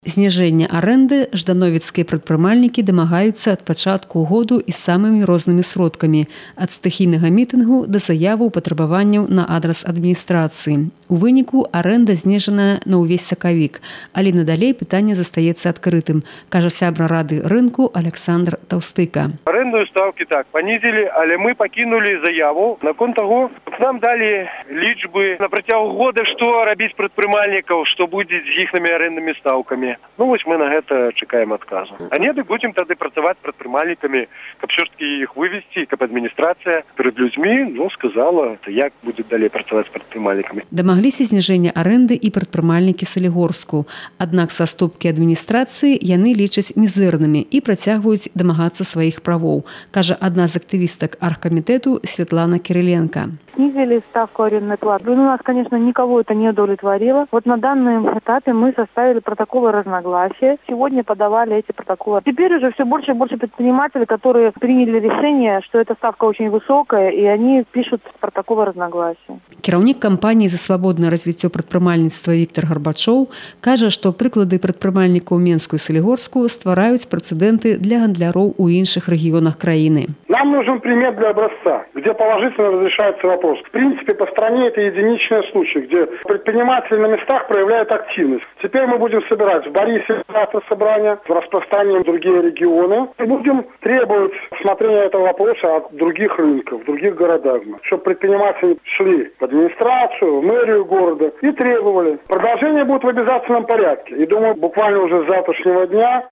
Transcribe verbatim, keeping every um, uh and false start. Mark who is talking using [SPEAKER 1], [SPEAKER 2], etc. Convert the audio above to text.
[SPEAKER 1] Зніжэння арэнды ждановіцкія прадпрымальнікі дамагаюцца ад пачатку году і самымі рознымі сродкамі ад стыхійнага мітынгу да заяваў патрабаванняў на адрас адміністрацыі. У выніку арэнда зніжаная на ўвесь сакавік, але надалей пытанне застаецца адкрытым, кажа сябра рады рынку Александр Таўстыка.
[SPEAKER 2] Арендную ставки так понизили, але мы покинули заяву наконт того, нам дали лічбы на працягу года, што рабіць прадпрымальнікаў, што будзе з іхнымі аренднымі ставкамі. Ну вось мы на гэта чакаем адказу. А не дык будзем тады працаваць прадпрымальнікамі, каб все ж таки іх вывесці, каб адміністрацыя перад людзьмі ну сказала, як будзе далей працаваць з прадпрымальнікамі.
[SPEAKER 1] Дамагліся зніжэння арэнды і прадпрымальнікі Салігорску. Аднак саступкі адміністрацыі яны лічаць мізэрнымі і працягваюць дамагацца сваіх правоў, кажа одна з актывістак аргкамітету Светлана Кириленко.
[SPEAKER 3] Снизили ставку арендной платы. Ну, у нас, конечно, никого это не удовлетворило. Вот на данном этапе мы составили протоколы разногласия. Сегодня подавали эти протоколы. Теперь уже все больше и больше предпринимателей, которые приняли решение, что эта ставка очень высокая, и они пишут протоколы разногласия.
[SPEAKER 1] Кіраўнік кампаніі за свабоднае развіццё прадпрымальніцтва Віктор Гарбачоў кажа, што прыклады прадпрымальнікаў Менску і Салігорску ствараюць прэцэдэнты для гандляроў у іншых рэгіёнах краіны.
[SPEAKER 4] Нам нужен пример для образца, где положительно разрешается вопрос. В принципе, по стране это единичный случай, где предприниматели на местах проявляют активность. Теперь мы будем собирать в Борисе завтра собрание, с распространением в другие регионы. И будем требовать рассмотрения этого вопроса от других рынков, в других городах. Чтобы предприниматели шли в администрацию, в мэрию города и требовали. Продолжение будет в обязательном порядке. И думаю, буквально уже с завтрашнего дня